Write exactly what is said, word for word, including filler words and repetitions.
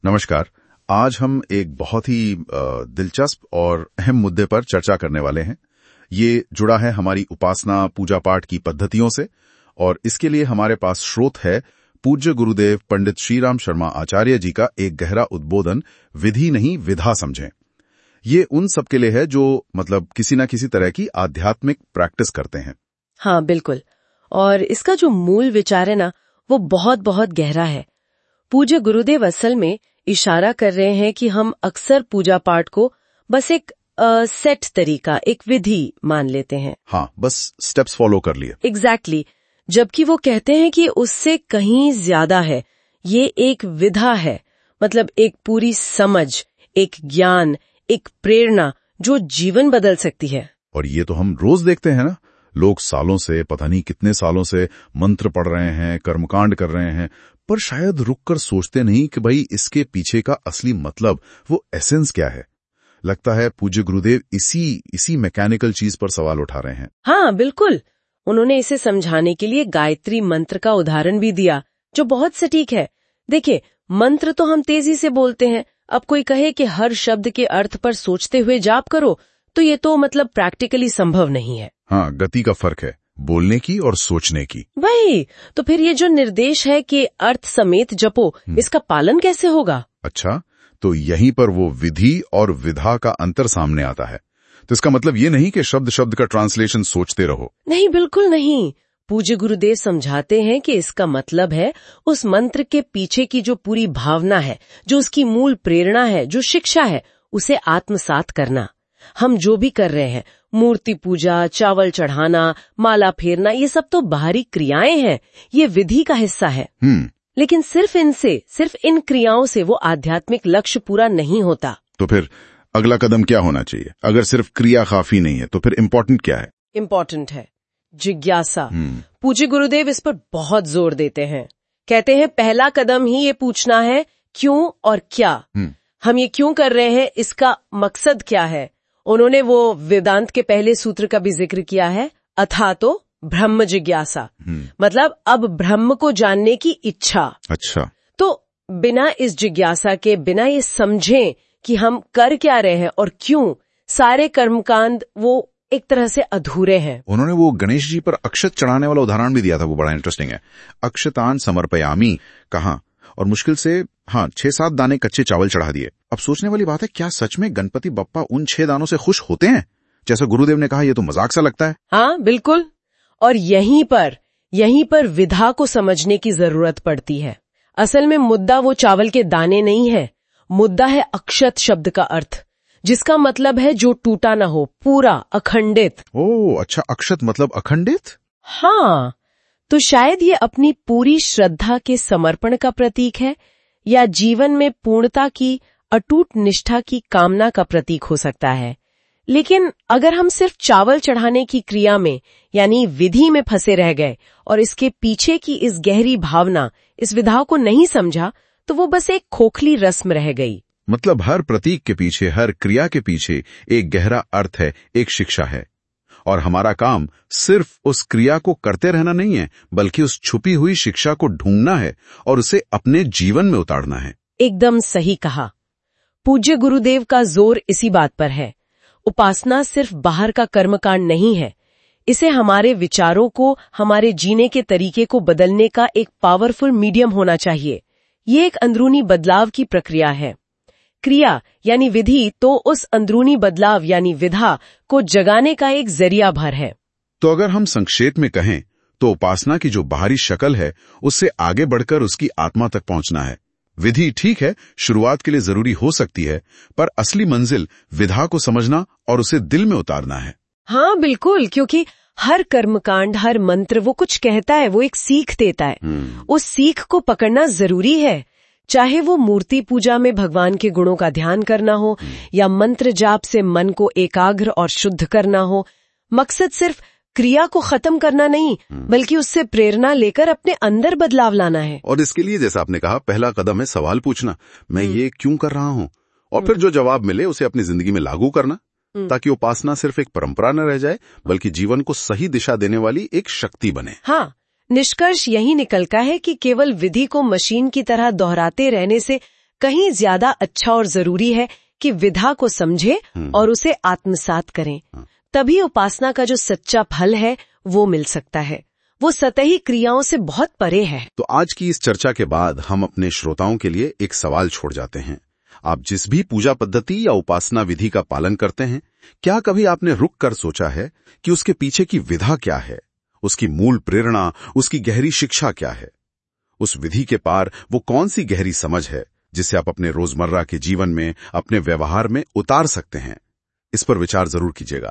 नमस्कार। आज हम एक बहुत ही दिलचस्प और अहम मुद्दे पर चर्चा करने वाले हैं। ये जुड़ा है हमारी उपासना पूजा पाठ की पद्धतियों से और इसके लिए हमारे पास स्रोत है पूज्य गुरुदेव पंडित श्रीराम शर्मा आचार्य जी का एक गहरा उद्बोधन, विधि नहीं विधा समझें। ये उन सब के लिए है जो मतलब किसी न किसी तरह की आध्यात्मिक प्रैक्टिस करते हैं। हाँ बिल्कुल, और इसका जो मूल विचार है ना, वो बहुत बहुत गहरा है। पूज्य गुरुदेव असल में इशारा कर रहे हैं कि हम अक्सर पूजा पाठ को बस एक आ, सेट तरीका, एक विधि मान लेते हैं। हाँ, बस स्टेप्स फॉलो कर लिए। एग्जैक्टली exactly, जबकि वो कहते हैं कि उससे कहीं ज्यादा है। ये एक विधा है, मतलब एक पूरी समझ, एक ज्ञान, एक प्रेरणा जो जीवन बदल सकती है। और ये तो हम रोज देखते हैं ना, लोग सालों से, पता नहीं कितने सालों से मंत्र पढ़ रहे हैं, कर्मकांड कर रहे हैं, पर शायद रुककर सोचते नहीं कि भाई इसके पीछे का असली मतलब, वो एसेंस क्या है। लगता है पूज्य गुरुदेव इसी इसी मैकेनिकल चीज पर सवाल उठा रहे हैं। हाँ बिल्कुल, उन्होंने इसे समझाने के लिए गायत्री मंत्र का उदाहरण भी दिया, जो बहुत सटीक है। देखिए, मंत्र तो हम तेजी से बोलते हैं। अब कोई कहे कि हर शब्द के अर्थ पर सोचते हुए जाप करो, तो ये तो मतलब प्रैक्टिकली संभव नहीं है। हाँ, गति का फर्क है, बोलने की और सोचने की। वही तो फिर ये जो निर्देश है कि अर्थ समेत जपो, इसका पालन कैसे होगा? अच्छा, तो यहीं पर वो विधि और विधा का अंतर सामने आता है। तो इसका मतलब ये नहीं कि शब्द शब्द का ट्रांसलेशन सोचते रहो। नहीं, बिल्कुल नहीं। पूज्य गुरुदेव समझाते हैं कि इसका मतलब है उस मंत्र के पीछे की जो पूरी भावना है, जो उसकी मूल प्रेरणा है, जो शिक्षा है, उसे आत्मसात करना। हम जो भी कर रहे हैं, मूर्ति पूजा, चावल चढ़ाना, माला फेरना, ये सब तो बाहरी क्रियाएं हैं, ये विधि का हिस्सा है। हम्म लेकिन सिर्फ इनसे, सिर्फ इन क्रियाओं से वो आध्यात्मिक लक्ष्य पूरा नहीं होता। तो फिर अगला कदम क्या होना चाहिए? अगर सिर्फ क्रिया काफी नहीं है तो फिर इम्पोर्टेंट क्या है? इम्पोर्टेंट है जिज्ञासा। पूज्य गुरुदेव इस पर बहुत जोर देते हैं। कहते हैं पहला कदम ही ये पूछना है, क्यों और क्या। हम ये क्यों कर रहे हैं, इसका मकसद क्या है। उन्होंने वो वेदांत के पहले सूत्र का भी जिक्र किया है, अथा तो ब्रह्म जिज्ञासा, मतलब अब ब्रह्म को जानने की इच्छा। अच्छा, तो बिना इस जिज्ञासा के, बिना ये समझें कि हम कर क्या रहे हैं और क्यों, सारे कर्मकांड वो एक तरह से अधूरे हैं। उन्होंने वो गणेश जी पर अक्षत चढ़ाने वाला उदाहरण भी दिया था, वो बड़ा इंटरेस्टिंग है। अक्षतान समर्पयामी कहा और मुश्किल से हाँ छह सात दाने कच्चे चावल चढ़ा दिए। अब सोचने वाली बात है, क्या सच में गणपति बप्पा उन छह दानों से खुश होते हैं जैसा गुरुदेव ने कहा? ये तो मजाक सा लगता है। हाँ बिल्कुल, और यहीं पर यहीं पर विधा को समझने की जरूरत पड़ती है। असल में मुद्दा वो चावल के दाने नहीं है, मुद्दा है अक्षत शब्द का अर्थ, जिसका मतलब है जो टूटा ना हो, पूरा अखंडित। ओह अच्छा, अक्षत मतलब अखंडित। हाँ, तो शायद ये अपनी पूरी श्रद्धा के समर्पण का प्रतीक है, या जीवन में पूर्णता की, अटूट निष्ठा की कामना का प्रतीक हो सकता है। लेकिन अगर हम सिर्फ चावल चढ़ाने की क्रिया में, यानी विधि में फंसे रह गए और इसके पीछे की इस गहरी भावना, इस विधा को नहीं समझा, तो वो बस एक खोखली रस्म रह गई। मतलब हर प्रतीक के पीछे, हर क्रिया के पीछे एक गहरा अर्थ है, एक शिक्षा है। और हमारा काम सिर्फ उस क्रिया को करते रहना नहीं है, बल्कि उस छुपी हुई शिक्षा को ढूंढना है और उसे अपने जीवन में उतारना है। एकदम सही कहा। पूज्य गुरुदेव का जोर इसी बात पर है। उपासना सिर्फ बाहर का कर्मकांड नहीं है, इसे हमारे विचारों को, हमारे जीने के तरीके को बदलने का एक पावरफुल मीडियम होना चाहिए। ये एक अंदरूनी बदलाव की प्रक्रिया है। क्रिया यानी विधि तो उस अंदरूनी बदलाव यानी विधा को जगाने का एक जरिया भर है। तो अगर हम संक्षेप में कहें तो उपासना की जो बाहरी शक्ल है, उससे आगे बढ़कर उसकी आत्मा तक पहुंचना है। विधि ठीक है, शुरुआत के लिए जरूरी हो सकती है, पर असली मंजिल विधा को समझना और उसे दिल में उतारना है। हाँ बिल्कुल, क्योंकि हर कर्मकांड, हर मंत्र वो कुछ कहता है, वो एक सीख देता है। उस सीख को पकड़ना जरूरी है, चाहे वो मूर्ति पूजा में भगवान के गुणों का ध्यान करना हो या मंत्र जाप से मन को एकाग्र और शुद्ध करना हो। मकसद सिर्फ क्रिया को खत्म करना नहीं, बल्कि उससे प्रेरणा लेकर अपने अंदर बदलाव लाना है। और इसके लिए जैसा आपने कहा, पहला कदम है सवाल पूछना, मैं ये क्यों कर रहा हूँ, और फिर जो जवाब मिले उसे अपनी जिंदगी में लागू करना, ताकि उपासना सिर्फ एक परंपरा न रह जाए, बल्कि जीवन को सही दिशा देने वाली एक शक्ति बने। हाँ, निष्कर्ष यही निकलता है कि केवल विधि को मशीन की तरह दोहराते रहने से कहीं ज्यादा अच्छा और जरूरी है कि विधा को समझे और उसे आत्मसात करें। तभी उपासना का जो सच्चा फल है वो मिल सकता है। वो सतही क्रियाओं से बहुत परे है। तो आज की इस चर्चा के बाद हम अपने श्रोताओं के लिए एक सवाल छोड़ जाते हैं। आप जिस भी पूजा पद्धति या उपासना विधि का पालन करते हैं, क्या कभी आपने रुक कर सोचा है कि उसके पीछे की विधा क्या है, उसकी मूल प्रेरणा, उसकी गहरी शिक्षा क्या है? उस विधि के पार वो कौन सी गहरी समझ है जिसे आप अपने रोजमर्रा के जीवन में, अपने व्यवहार में उतार सकते हैं? इस पर विचार जरूर कीजिएगा।